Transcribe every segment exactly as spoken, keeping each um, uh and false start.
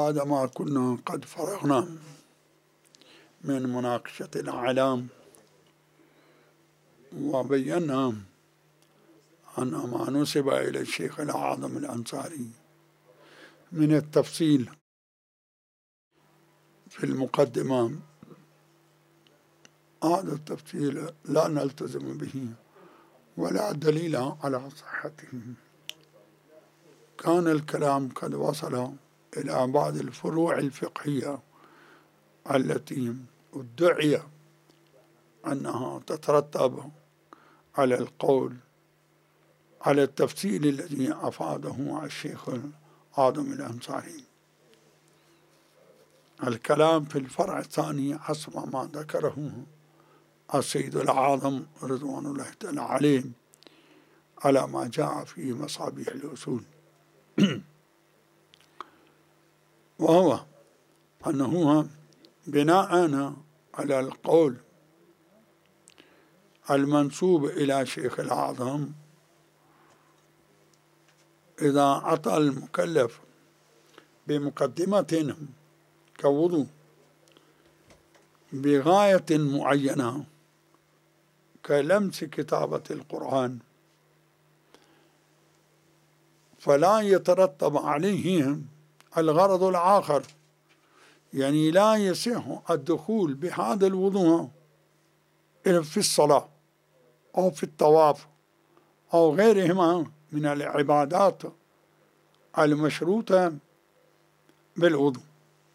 بعدما كنا قد فرغنا من مناقشة الأعلام وبينا أن ما نسب إلى الشيخ الأعظم الأنصاري من التفصيل في المقدمة، هذا التفصيل لا نلتزم به ولا دليل على صحته. كان الكلام قد وصل إلى بعض الفروع الفقهية التي ادعي أنها تترتب على القول على التفصيل الذي أفاده الشيخ الأعظم الأنصاري. الكلام في الفرع الثاني حسب ما ذكره السيد الأعظم رضوان الله تعالى عليه على ما جاء في مصابيح الأصول، وهو أنه بناء على القول المنسوب إلى شيخ الأعظم، إذا أعطى المكلف بمقدمة كوضوء بغاية معينة كلمس كتابة القرآن، فلا يترتب عليه الغرض الآخر، يعني لا يصح الدخول بهذا الوضوء في الصلاة أو في الطواف أو غيرهما من العبادات المشروطة بالوضوء.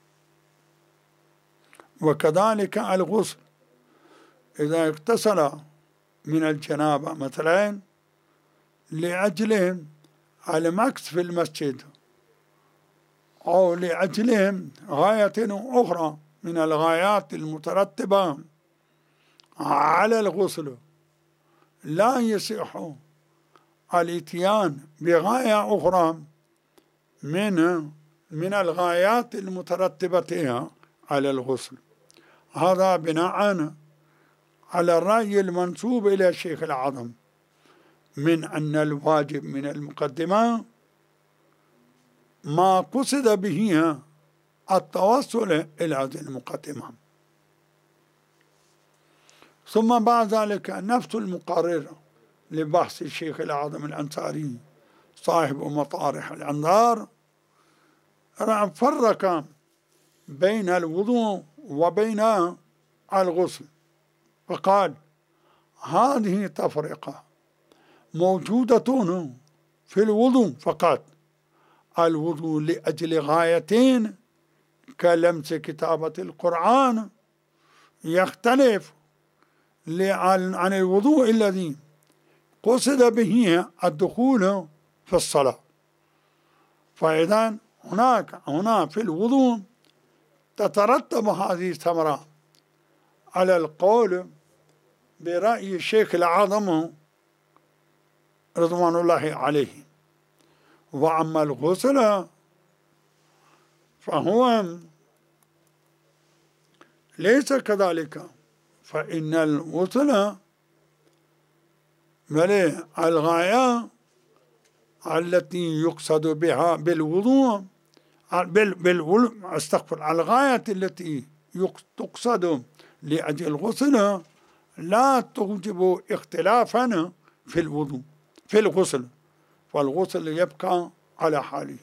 وكذلك الغسل، إذا اغتسل من الجنابة مثلا لأجل المكث في المسجد أو لأجل غاية أخرى من الغايات المترتبة على الغسل، لا يصح الاتيان بغاية أخرى من من الغايات المترتبة على الغسل. هذا بناء على الرأي المنسوب إلى الشيخ الأعظم من أن الواجب من المقدمة ما قصد به التوصل إلى هذه المقدمة. ثم بعد ذلك نفس المقرر لبحث الشيخ الأعظم الأنصاري صاحب مطارح الأنظار فرق بين الوضوء وبين الغسل، فقال هذه تفرقة موجودة في الوضوء فقط، الوضوء لأجل غايتين كلمس كتابة القرآن يختلف عن الوضوء الذي قصد به الدخول في الصلاة. فإذا هناك هنا في الوضوء تترتب هذه الثمرة على القول برأي الشيخ الأعظم رضوان الله عليه. وأما الغسل فهو ليس كذلك، فإن الغسل بل الغاية التي يقصد بها بالوضوء بال بال استغفر الغاية التي تقصد لأجل الغسل لا توجب اختلافا في الوضوء في الغسل، فالغسل يبقى على حاله.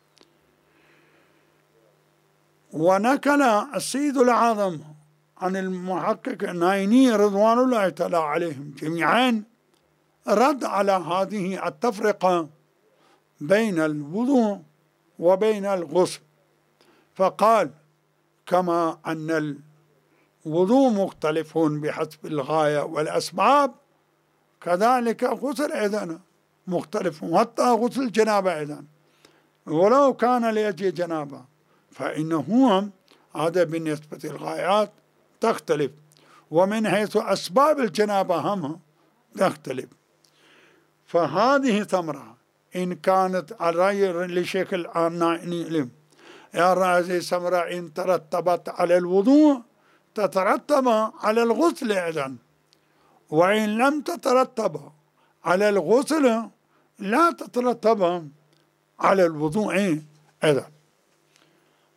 ونقل السيد الأعظم عن المحقق النايني رضوان الله تعالى عليهم جميعا رد على هذه التفرقة بين الوضوء وبين الغسل، فقال كما أن الوضوء مختلف بحسب الغاية والأسباب، كذلك غسل أيضا مختلف، حتى غسل الجنابة أيضا ولو كان لأجل جنابة فإنه هذا بالنسبة للغايات تختلف، ومن حيث أسباب الجنابة هم تختلف. فهذه ثمرة إن كانت الرأي لشيخ النايني هذه ثمرة إن ترتبت على الوضوء تترتب على الغسل أيضا، وإن لم تترتب على الغسل لا تترتب على الوضوء أيضا.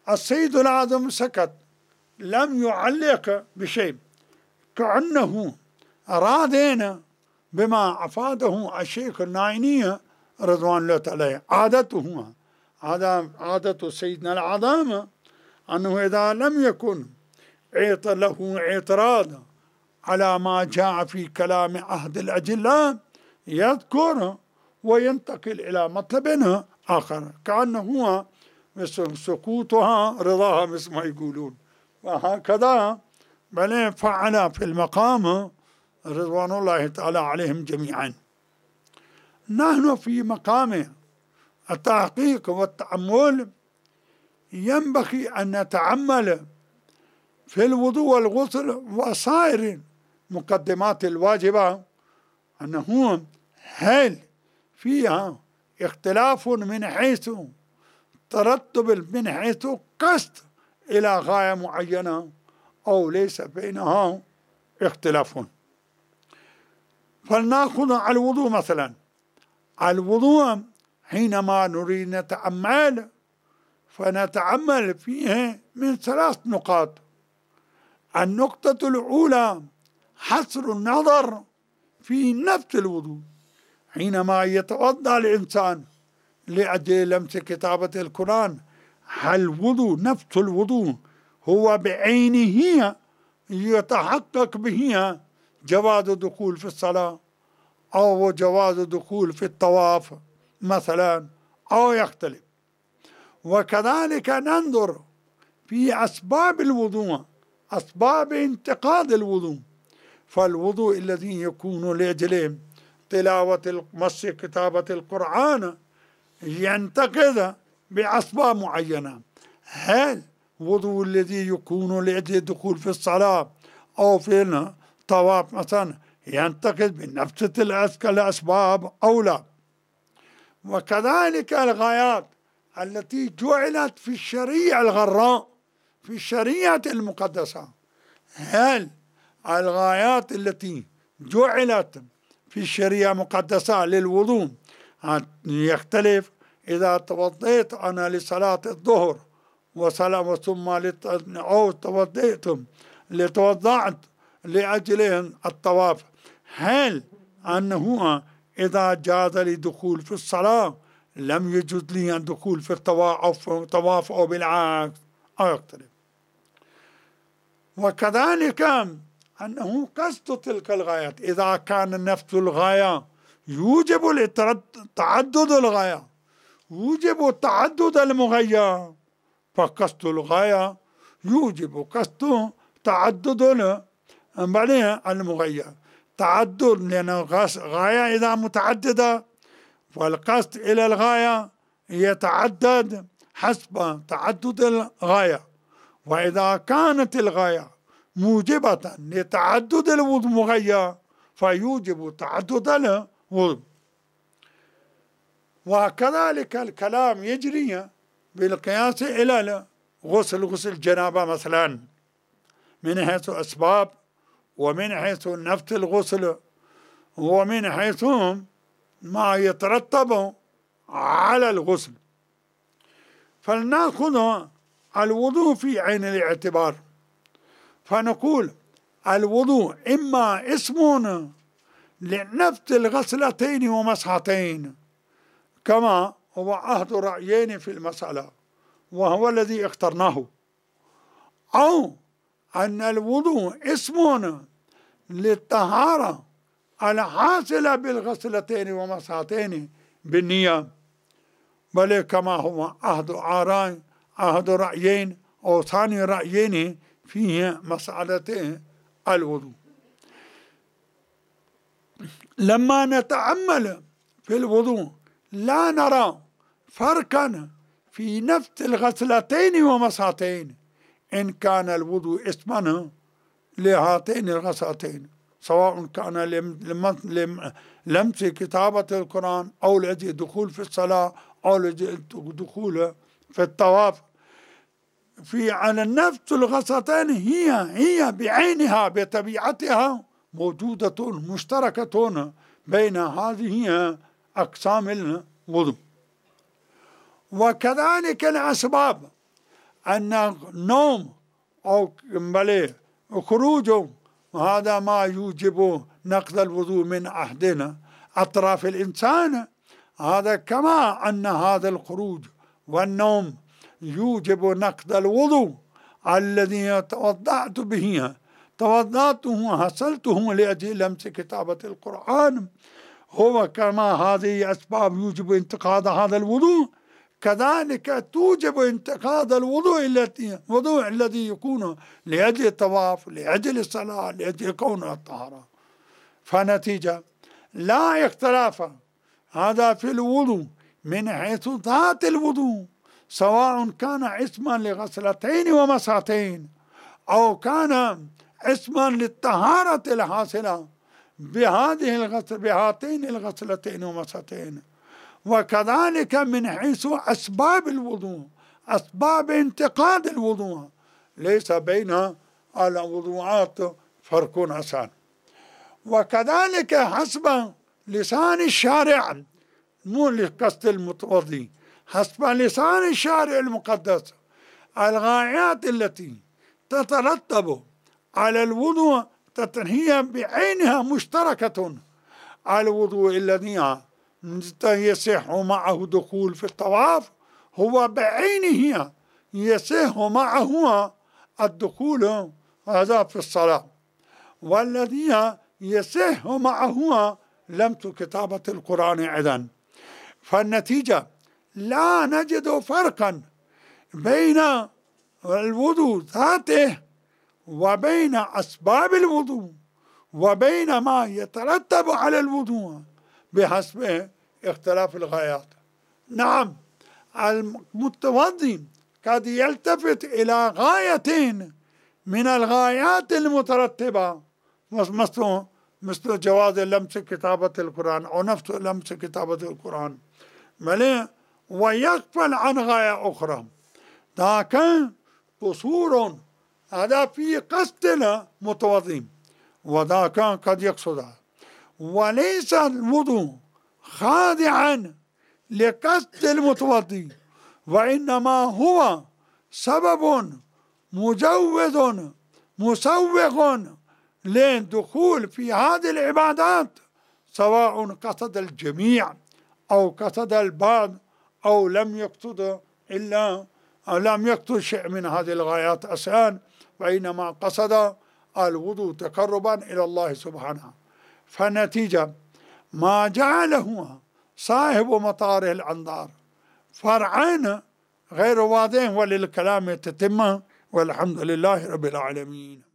السيد الأعظم سكت، لم يعلق بشيء، كأنه راضين بما أفاده الشيخ النايني رضوان الله عليه. عادته عادة سيدنا الأعظم أنه إذا لم يكن له اعتراض على ما جاء في كلام عهد الأجلاء يذكر وينتقل إلى مطلب آخر، كأنه هو سكوتها رضاها مثل ما يقولون. وهكذا بل فعل في المقام رضوان الله تعالى عليهم جميعا. نحن في مقام التحقيق والتأمل ينبغي أن نتأمل في الوضوء والغسل وسائر مقدمات الواجبة، أنه هل فيها اختلاف من حيث ترتب، من حيث قصد إلى غاية معينة، أو ليس بينها اختلاف. فلنأخذ الوضوء مثلا. الوضوء حينما نريد نتأمل فنتأمل فيه من ثلاث نقاط. النقطة الأولى حصر النظر في نفس الوضوء. حينما يتوضأ الإنسان لأجل لمس كتابة القرآن، هل الوضوء نفس الوضوء هو بعينه يتحقق به جواز الدخول في الصلاة، أو جواز الدخول في الطواف مثلا، أو يختلف؟ وكذلك ننظر في أسباب الوضوء، أسباب انتقاد الوضوء. فالوضوء الذي يكون لأجل تلاوة مس كتابة القرآن ينتقد بأسباب معينة. هل الوضوء الذي يكون لأجل الدخول في الصلاة أو في الطواف مثلا ينتقد بنفس الأسباب أو لا؟ وكذلك الغايات التي جعلت في الشريعة الغراء، في الشريعة المقدسة، هل الغايات التي جعلت في الشريعة المقدسة للوضوء يختلف؟ إذا توضيت أنا لصلاة الظهر وصلاة ثم أو توضيتم لتوضعت لأجل الطواف، هل أنه إذا جاز لي دخول في الصلاة لم يجوز لي أن دخول في الطواف أو بالعكس أو يختلف؟ وكذلك أنه قصد تلك الغايات، إذا كان نفس الغاية يوجب تعدد الغاية، يوجب تعدد المغاية، فقصد الغاية يوجب قصد تعدد المغاية. تعدد لأن الغاية إذا متعددة والقصد إلى الغاية يتعدد حسب تعدد الغاية. وإذا كانت الغاية موجبة لتعدد المغاية فيوجب تعدد الوضوء. وكذلك الكلام يجري بالقياس إلى غسل غسل الجنابة مثلا، من حيث أسباب ومن حيث نفس الغسل ومن حيث ما يترتب على الغسل. فلنأخذ الوضوء في عين الاعتبار، فنقول الوضوء إما اسم لنفس الغسلتين ومسحتين كما هو عهد رأيين في المسألة وهو الذي اخترناه، أو أن الوضوء اسم للطهارة الحاصلة بالغسلتين ومسحتين بالنية، بل كما هو عهد آرائين عهد رأيين أو ثاني رأيين فيه مسألة الوضوء. لما نتأمل في الوضوء لا نرى فرقا في نفس الغسلتين ومسحتين إن كان الوضوء اسما لهاتين الغسلتين، سواء كان لمس كتابة القرآن أو لأجل دخول في الصلاة أو لأجل دخول في الطواف. في على نفس الغسلتين هي هي بعينها بطبيعتها موجودة مشتركة بين هذه أقسام الوضوء. وكذلك الأسباب أن نوم أو بل خروج وهذا ما يوجب نقض الوضوء من أحدنا أطراف الإنسان، هذا كما أن هذا الخروج والنوم يوجب نقض الوضوء الذي توضأت به توضأته وحصلته لأجل لمس كتابة القرآن، هو كما هذه أسباب يوجب انتقاض هذا الوضوء، كذلك توجب انتقاض الوضوء التي الوضوء الذي يكون لأجل الطواف، لأجل الصلاة، لأجل كونه الطهارة. فنتيجة لا اختلاف هذا في الوضوء من حيث ذات الوضوء، سواء كان اسما لغسلتين ومسحتين أو كان اسما للطهارة الحاصلة بهذه الغسل بهاتين الغسلتين ومسحتين. وكذلك من حيث أسباب الوضوء، أسباب انتقاد الوضوء، ليس بين الوضوءات فرق أسان. وكذلك حسب لسان الشارع، مو لقصد المتوضي، حسب لسان الشارع المقدس، الغايات التي تترتب على الوضوء هي بعينها مشتركة. الوضوء الذي يصح معه دخول في الطواف هو بعينه يصح معه الدخول هذا في الصلاة، والذي يصح معه لمس كتابة القرآن أيضا. فالنتيجة لا نجد فرقا بين الوضوء ذاته وبين أسباب الوضوء وبين ما يترتب على الوضوء بحسب اختلاف الغايات. نعم، المتوضي قد يلتفت إلى غايتين من الغايات المترتبة، مثل مثل جواز لمس كتابة القرآن أو نفس لمس كتابة القرآن، بل ويغفل عن غاية أخرى، ذاك قصور هذا في قصد المتوضي وذاك قد يقصدها، وليس الوضوء خاضعا لقصد المتوضي، وإنما هو سبب مجوز مسوغ للدخول في هذه العبادات، سواء قصد الجميع أو قصد البعض أو لم يقصد إلا أو لم يقصد شيء من هذه الغايات أصلا، وإنما قصد الوضوء تقربا إلى الله سبحانه. فالنتيجة ما جعله صاحب مطاره الأنظار فرعين غير واضح وللكلام تتمة، والحمد لله رب العالمين.